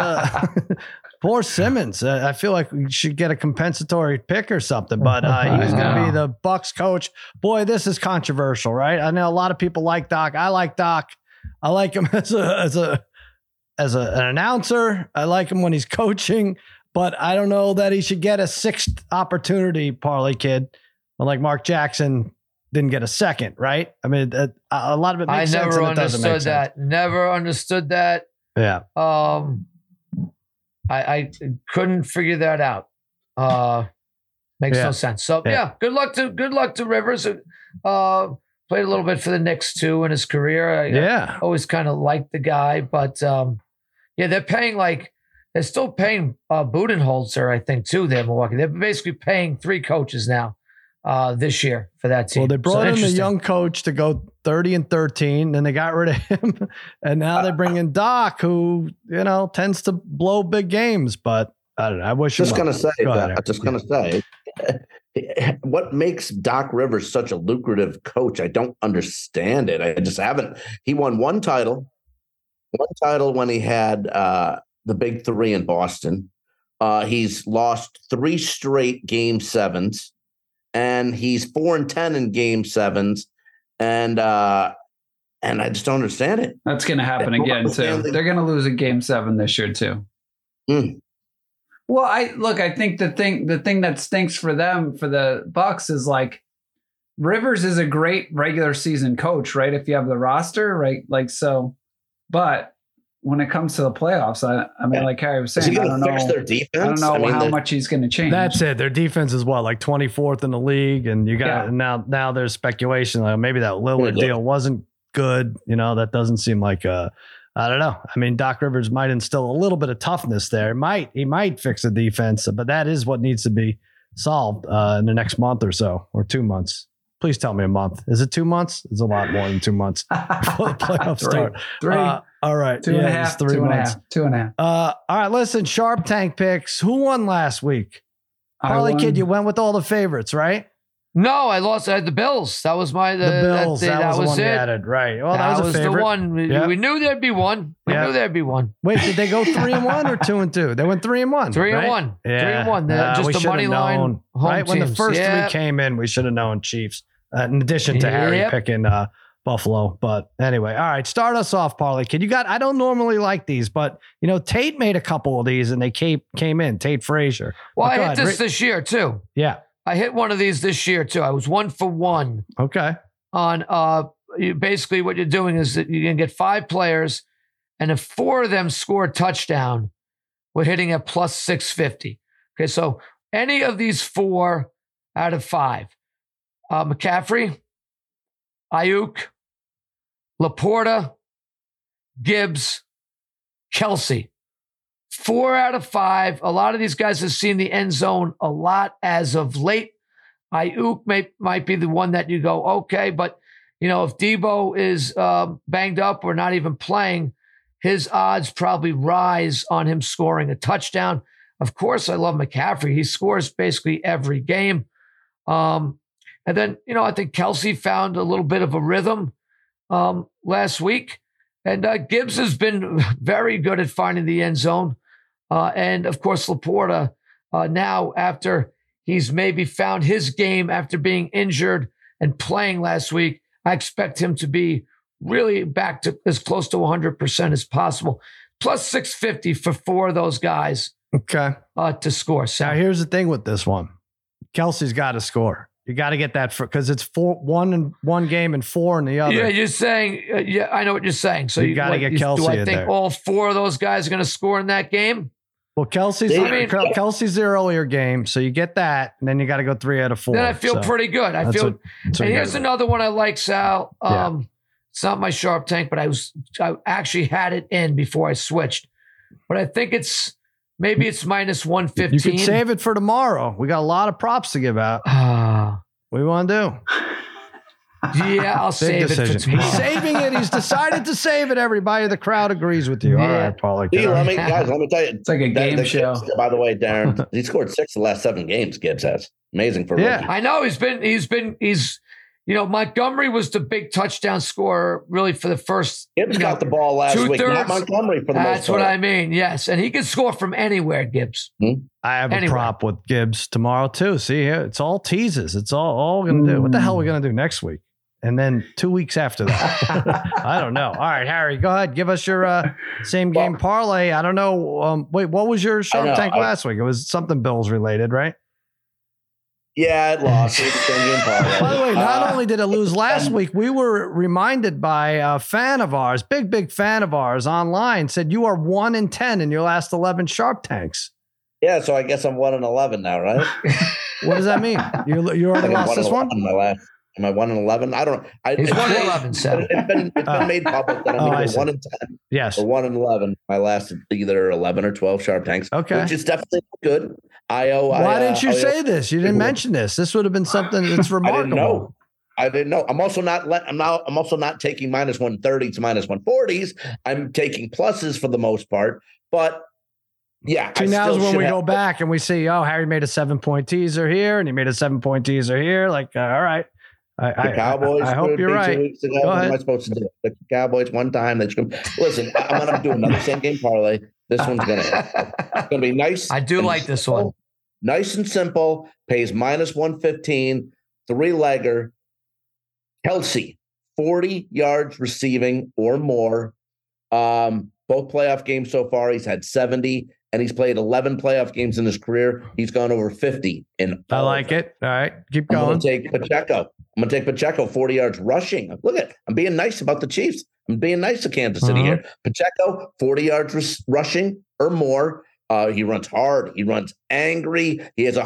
poor Simmons. I feel like we should get a compensatory pick or something, but he's going to be the Bucks coach. Boy, this is controversial, right? I know a lot of people like Doc. I like Doc. I like him as an announcer. I like him when he's coaching, but I don't know that he should get a 6th opportunity, Parlay Kid. Like Mark Jackson didn't get a second, right? I mean, a lot of it makes sense. I never understood that. Never understood that. Yeah. I couldn't figure that out. Makes no sense. So yeah, good luck to Rivers. Played a little bit for the Knicks too in his career. I always kind of liked the guy, but they're still paying Budenholzer, I think, too. They're Milwaukee. They're basically paying 3 coaches now this year for that team. Well, they brought in a young coach to go 30-13, and they got rid of him, and now they bring in Doc, who tends to blow big games. But I don't know. I wish. Just gonna say, what makes Doc Rivers such a lucrative coach? I don't understand it. I just haven't. He won one title when he had the Big 3 in Boston. He's lost 3 straight Game 7s. And he's 4-10 in Game 7s, and I just don't understand it. That's going to happen again too. They're going to lose a Game 7 this year too. Well, I think the thing that stinks for them, for the Bucks, is like Rivers is a great regular season coach, right? If you have the roster, right? Like so, but when it comes to the playoffs, I mean, like Harry was saying, I don't know. Fix their defense? I don't know how much he's going to change. That's it. Their defense is like 24th in the league, and you got now there's speculation like maybe that Lillard deal wasn't good. That doesn't seem like I don't know. I mean, Doc Rivers might instill a little bit of toughness there. He might fix the defense, but that is what needs to be solved in the next month or so, or 2 months. Please tell me a month. Is it 2 months? It's a lot more than 2 months before the playoffs start. 3. All right. 2.5. 3 months. 2.5. All right. Listen, Sharp Tank picks. Who won last week? Parlay Kid, you went with all the favorites, right? No, I lost. I had the Bills. That was my the Bills. That was the one it. we added. Right. Well, that was a favorite. The one. We knew there'd be one. We knew there'd be one. Wait, did they go 3-1 or 2-2? They went 3-1. 3-1. Yeah. 3-1. Just a money line. Home right teams. When the first three came in, we should have known Chiefs. In addition to Harry picking Buffalo. But anyway, all right. Start us off, Parlay Kid. I don't normally like these, but Tate made a couple of these and they came in. Tate Frazier. Well, I hit this year too. Yeah. I hit one of these this year too. I was 1 for 1. Okay. On basically what you're doing is that you're gonna get 5 players, and if 4 of them score a touchdown, we're hitting at plus 650. Okay, so any of these 4 out of 5, McCaffrey, Ayuk, Laporta, Gibbs, Kelsey. 4 out of 5. A lot of these guys have seen the end zone a lot as of late. Ayuk might be the one that you go, okay, but if Debo is banged up or not even playing, his odds probably rise on him scoring a touchdown. Of course, I love McCaffrey. He scores basically every game. And then, I think Kelsey found a little bit of a rhythm last week. And Gibbs has been very good at finding the end zone. And of course, Laporta, now after he's maybe found his game after being injured and playing last week, I expect him to be really back to as close to 100% as possible. Plus 650 for 4 of those guys to score. So now here's the thing with this one. Kelsey's got to score. You got to get that because it's 1 in one game and 4 in the other. Yeah, you're saying. I know what you're saying. So you got to get Kelsey. Do I in think there. all 4 of those guys are going to score in that game? Well, Kelsey's the earlier game, so you get that, and then you got to go 3 out of 4. Then I feel pretty good. And here's another one I like, Sal. It's not my sharp tank, but I actually had it in before I switched. But I think maybe it's minus 115. You can save it for tomorrow. We got a lot of props to give out. What do you want to do? Yeah, I'll save it for tomorrow. He's saving it. He's decided to save it, everybody. The crowd agrees with you. Yeah. All right, Paulie. Let me tell you. It's like a game show. Gibbs, by the way, Darren, he scored 6 of the last 7 games, Gibbs has. Amazing for rookie. I know he's Montgomery was the big touchdown scorer really for the first. Gibbs got the ball last week, not Montgomery for the most part. That's what I mean. Yes. And he can score from anywhere, Gibbs. I have a prop with Gibbs tomorrow too. See here, it's all teases. It's all going to do. What the hell are we going to do next week? And then 2 weeks after that, I don't know. All right, Harry, go ahead. Give us your same game parlay. I don't know. Wait, what was your Shark Tank last week? It was something Bills related, right? Yeah, it lost. By the way, not only did it lose last week, we were reminded by a fan of ours, big fan of ours online, said you are 1-10 in your last 11 Shark Tanks. Yeah, so I guess I'm 1-11 now, right? What does that mean? You already lost this one? Am I 1-11? I don't know. It's 1-11, so. It's been made public that I'm either 1-10 yes. or 1-11. My last either 11 or 12 Sharp Tanks, which is definitely good. Why didn't you say this? You didn't mention this. This would have been something that's remarkable. I didn't know. I'm also not taking minus 130 to minus 140s. I'm taking pluses for the most part, but yeah. See, now is when we go back and we see, Harry made a 7-point teaser here, and he made a 7-point teaser here. Like, all right. The Cowboys. I hope you're right. 2 weeks ago. What am I supposed to do? The Cowboys one time. Listen, I'm going to do another same game parlay. This one's going to be nice. I do like this one. Nice and simple. Pays minus 115. 3-legger. Kelsey, 40 yards receiving or more. Both playoff games so far, he's had 70. And he's played 11 playoff games in his career. He's gone over 50 in. I like it. All right, keep going. I'm going to take Pacheco, 40 yards rushing. Look I'm being nice about the Chiefs. I'm being nice to Kansas City here. Pacheco, 40 yards rushing or more. He runs hard. He runs angry. He has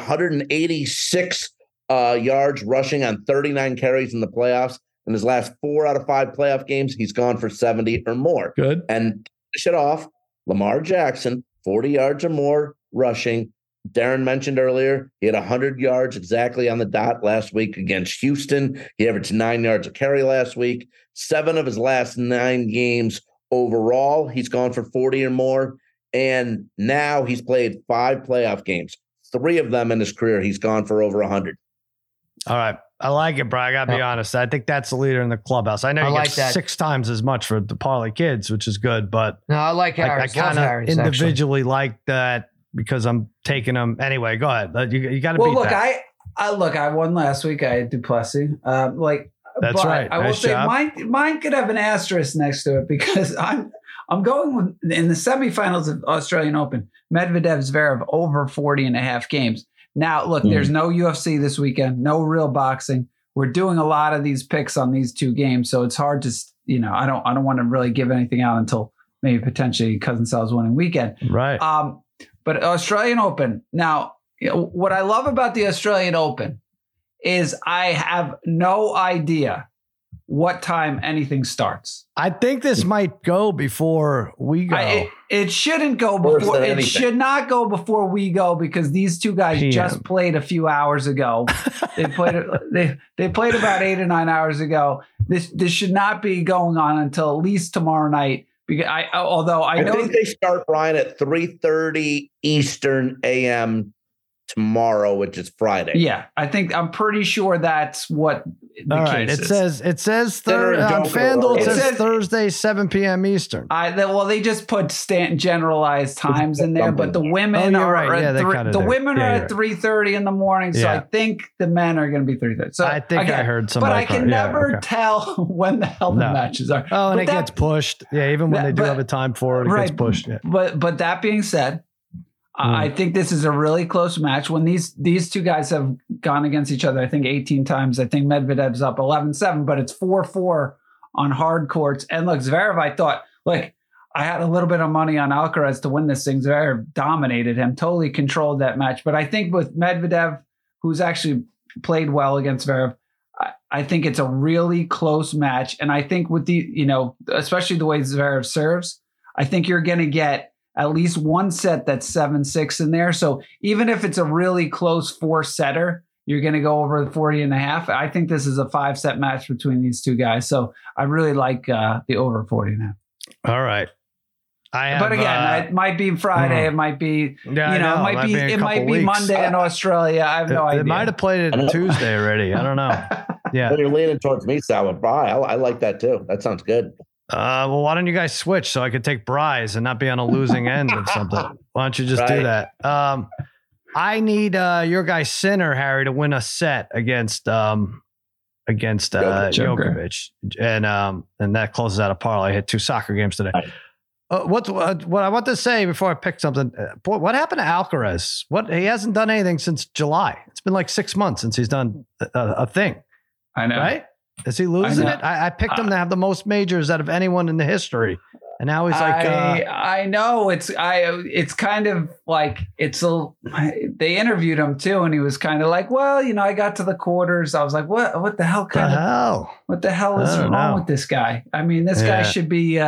186 yards rushing on 39 carries in the playoffs. In his last 4 out of 5 playoff games, he's gone for 70 or more. Good. And to finish it off, Lamar Jackson, 40 yards or more rushing. Darren mentioned earlier, he had 100 yards exactly on the dot last week against Houston. He averaged 9 yards a carry last week. 7 of his last 9 games overall, he's gone for 40 or more. And now he's played 5 playoff games. 3 of them in his career, he's gone for over 100. All right. I like it, bro. I got to be honest. I think that's the leader in the clubhouse. I know you get that 6 times as much for the Parlay Kids, which is good, but no, I like Harris. I kind of individually like that because I'm taking them. Anyway, go ahead. You got to beat that. I won last week. I had Duplessis. That's right. I will say mine could have an asterisk next to it because I'm going with, in the semifinals of Australian Open, Medvedev Zverev over 40.5 games. Now, look, there's no UFC this weekend, no real boxing. We're doing a lot of these picks on these 2 games, so it's hard to, I don't want to really give anything out until maybe potentially Cousin Sal's winning weekend. Right. But Australian Open. Now, what I love about the Australian Open is I have no idea what time anything starts. I think this might go before we go. It shouldn't go before. It should not go before we go because these 2 guys just played a few hours ago. They played. They played about 8 or 9 hours ago. This should not be going on until at least tomorrow night. Because I think they start, Brian, at 3:30 Eastern AM tomorrow, which is Friday. Yeah, I'm pretty sure that's what the case is. It says on FanDuel, it says Thursday, 7 p.m. Eastern. They just put generalized times in there, but the women are at 3:30 in the morning. So I think the men are going to be 3:30. So I think I heard somebody. But I can never tell when the hell the matches are. Oh, and it gets pushed. Yeah, even when they do have a time for it, it gets pushed. Yeah. But that being said, I think this is a really close match. When these 2 guys have gone against each other, I think 18 times. I think Medvedev's up 11-7, but it's 4-4 on hard courts. And look, Zverev, I thought, I had a little bit of money on Alcaraz to win this thing. Zverev dominated him, totally controlled that match. But I think with Medvedev, who's actually played well against Zverev, I think it's a really close match. And I think with especially the way Zverev serves, I think you're going to get at least one set that's 7-6 in there. So even if it's a really close 4-setter, you're going to go over the 40.5. I think this is a 5-set match between these 2 guys. So I really like the over 40.5. All right. But again, it might be Friday. It might be, it might be Monday in Australia. I have no idea. They might have played it Tuesday already. I don't know. Yeah. But you're leaning towards me, Sal, with Bry. I like that too. That sounds good. Well, why don't you guys switch so I could take Bryce and not be on a losing end of something? Why don't you just do that? I need your guy Sinner, Harry, to win a set against Djokovic, and that closes out a parlay. I hit 2 soccer games today. What I want to say before I pick something? What happened to Alcaraz? He hasn't done anything since July. It's been like 6 months since he's done a thing. I know, right? Is he losing it? I picked him to have the most majors out of anyone in the history. And now he's like, I know it's kind of like they interviewed him too. And he was kind of like, well, I got to the quarters. I was like, what the hell what the hell is wrong with this guy? I mean, this guy should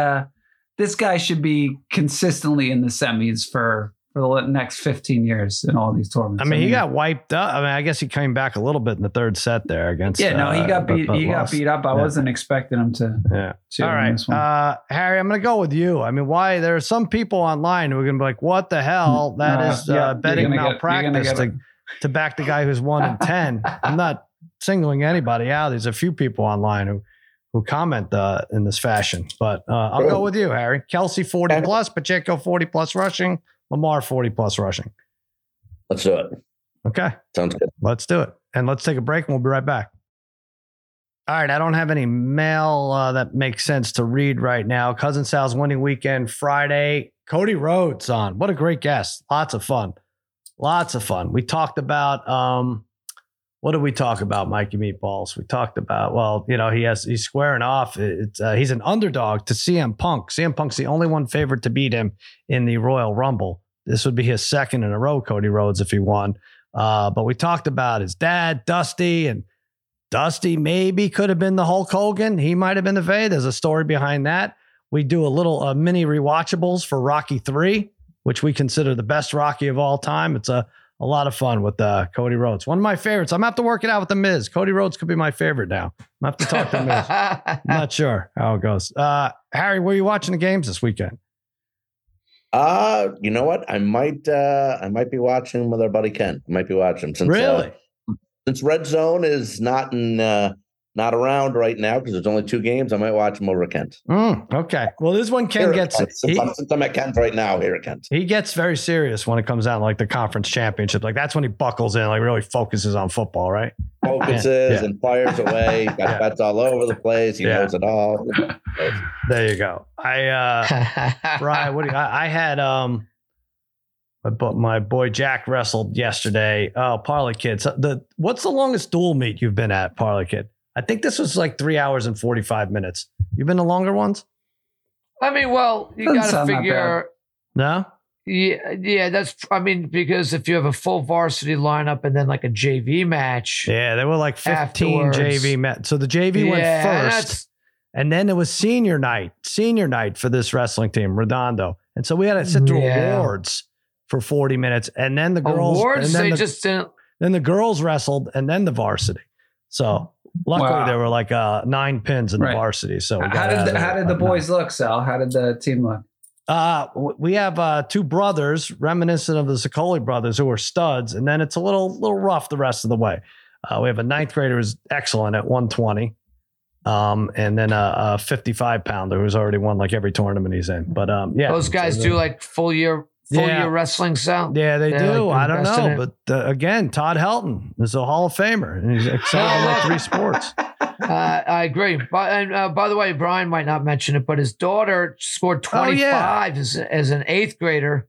be consistently in the semis for the next 15 years in all these tournaments. I mean, he got wiped up. I mean, I guess he came back a little bit in the 3rd set there against. Yeah, no, he got beat. He got beat up. I wasn't expecting him to. Yeah. All right, Harry, I'm going to go with you. I mean, why? There are some people online who are going to be like, "What the hell? That is betting malpractice to back the guy who's 1-10." I'm not singling anybody out. There's a few people online who comment in this fashion, but I'll go with you, Harry. Kelsey 40 plus, Pacheco 40 plus rushing. Lamar 40 plus rushing. Let's do it. Okay. Sounds good. Let's do it. And let's take a break and we'll be right back. All right. I don't have any mail that makes sense to read right now. Cousin Sal's winning weekend Friday. Cody Rhodes on. What a great guest. Lots of fun. We talked about, what did we talk about, Mikey Meatballs? We talked about, he's squaring off. He's an underdog to CM Punk. CM Punk's the only one favored to beat him in the Royal Rumble. This would be his 2nd in a row, Cody Rhodes, if he won. But we talked about his dad, Dusty, and Dusty maybe could have been the Hulk Hogan. He might have been the fade. There's a story behind that. We do a little mini rewatchables for Rocky 3, which we consider the best Rocky of all time. It's a lot of fun with Cody Rhodes. One of my favorites. I'm going to have to work it out with The Miz. Cody Rhodes could be my favorite now. I'm going to have to talk to The Miz. I'm not sure how it goes. Harry, were you watching the games this weekend? You know what? I might be watching with our buddy Ken. I might be watching since. Really? Since Red Zone is not around right now because there's only 2 games, I might watch them over Kent. Okay. Well, this one Ken gets. Since I'm at Kent right now, here at Kent. He gets very serious when it comes down like the conference championship. Like that's when he buckles in, like really focuses on football, right? Focuses and fires away. Got bets all over the place. He knows it all. There you go. Brian, I had my boy Jack wrestled yesterday. Oh, Parlay Kid. So what's the longest dual meet you've been at, Parlay Kid? I think this was like 3 hours and 45 minutes. You've been to longer ones? I mean, well, you got to figure. No? Yeah, because if you have a full varsity lineup and then like a JV match. Yeah, there were like 15 JV matches. So the JV went first. And then it was senior night for this wrestling team, Redondo. And so we had to sit through awards for 40 minutes. And then the girls. Awards? And then Then the girls wrestled and then the varsity. So luckily there were like 9 pins in the varsity. So how did the boys look, Sal? How did the team look? We have 2 brothers reminiscent of the Sicoli brothers who are studs. And then it's a little rough the rest of the way. We have a 9th grader who's excellent at 120. And then a 55 pounder who's already won like every tournament he's in. But those guys do like full year wrestling, Sal. Yeah, they do. Like I don't know, but again, Todd Helton is a Hall of Famer, and he's excelling in like 3 sports. I agree. By the way, Brian might not mention it, but his daughter scored 25 as an 8th grader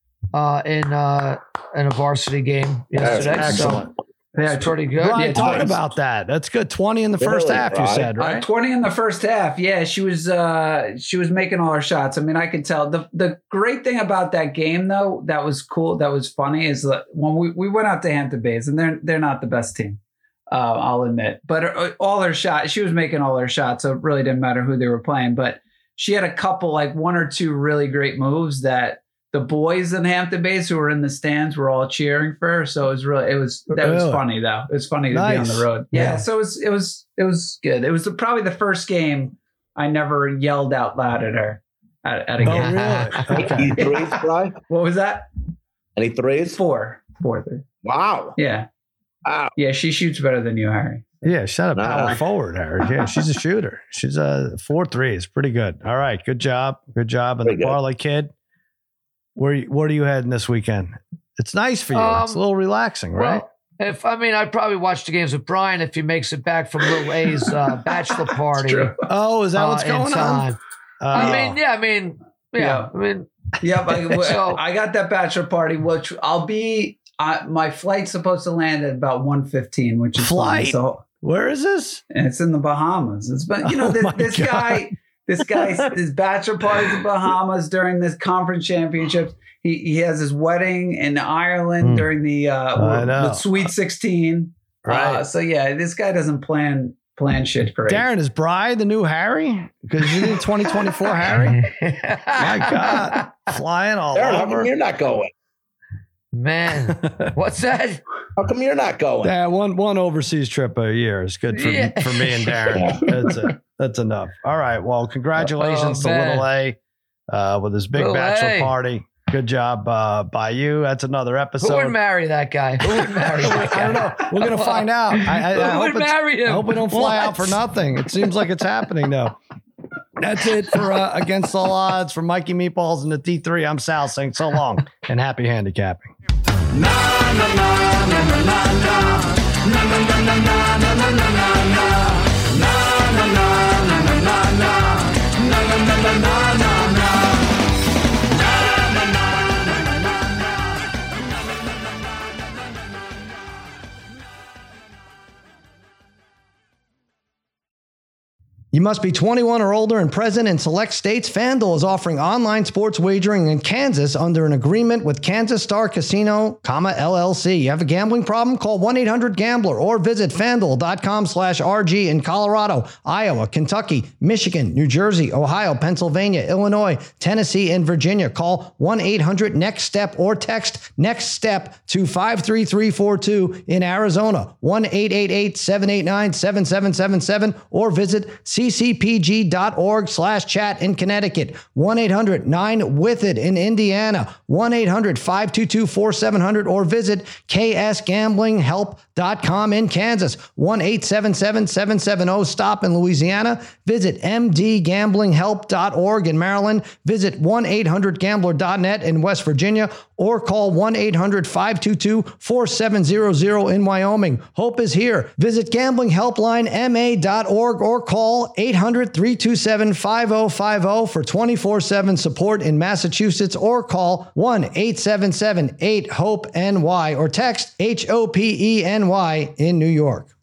in a varsity game yesterday. Excellent. Yeah, pretty good. Brian, talk about that. That's good. 20 in the first half, you said, right? 20 in the first half. Yeah, she was making all her shots. I mean, I could tell. The great thing about that game, though, that was cool, that was funny, is that when we went out to Hampton Bays, and they're not the best team, I'll admit. But all her shots, she was making all her shots, so it really didn't matter who they were playing. But she had a couple, like 1 or 2 really great moves that the boys in Hampton Bays who were in the stands were all cheering for her. So it was funny though. It was funny to be on the road. Yeah. So it was good. It was probably the first game I never yelled out loud at her at a game. Oh, really? Okay. Any threes, Brian? What was that? Any threes? 4. Wow. Yeah. Wow. Yeah. She shoots better than you, Harry. Yeah. Shut up. Power forward, Harry. Yeah. She's a shooter. She's a 4 threes. Pretty good. All right. Good job. And the Parlay Kid. What are you heading this weekend? It's nice for you. It's a little relaxing, right? Well, I'd probably watch the games with Brian if he makes it back from Lil A's bachelor party. Oh, is that what's going on? I got that bachelor party, which I'll be. My flight's supposed to land at about 1:15, which is flight. Fun, so where is this? It's in the Bahamas. It's this guy. This bachelor party in the Bahamas during this conference championships. He has his wedding in Ireland during the Sweet 16. Right. So yeah, this guy doesn't plan shit great. Darren, is Bri the new Harry? Because you need 2024 Harry. My God, flying all Darren, over. how come you're not going? Man, what's that? How come you're not going? Yeah, one overseas trip a year is good for me and Darren. That's enough. All right. Well, congratulations to Little A with his big bachelor party. Good job by you. That's another episode. Who would marry that guy? Who would marry that guy? I don't know. We're going to find out. Who would marry him? I hope we don't fly out for nothing. It seems like it's happening, though. That's it for Against All Odds from Mikey Meatballs and the T3. I'm Sal saying so long and happy handicapping. Na na na na na na na na na na na na na na. You must be 21 or older and present in select states. FanDuel is offering online sports wagering in Kansas under an agreement with Kansas Star Casino, LLC. You have a gambling problem? Call 1-800-GAMBLER or visit FanDuel.com/RG in Colorado, Iowa, Kentucky, Michigan, New Jersey, Ohio, Pennsylvania, Illinois, Tennessee, and Virginia. Call 1-800-NEXT-STEP or text NEXT STEP to 53342 in Arizona, 1-888-789-7777 or visit ccpg.org/chat in Connecticut, 1-800-9-WITH-IT in Indiana, 1-800-522-4700, or visit ksgamblinghelp.com in Kansas, 1-877-770-STOP in Louisiana. Visit mdgamblinghelp.org in Maryland. Visit 1-800-GAMBLER.net in West Virginia, or call 1-800-522-4700 in Wyoming. Hope is here. Visit gamblinghelplinema.org or call 800-327-5050 for 24/7 support in Massachusetts, or call 1-877-8-HOPE-NY or text HOPENY in New York.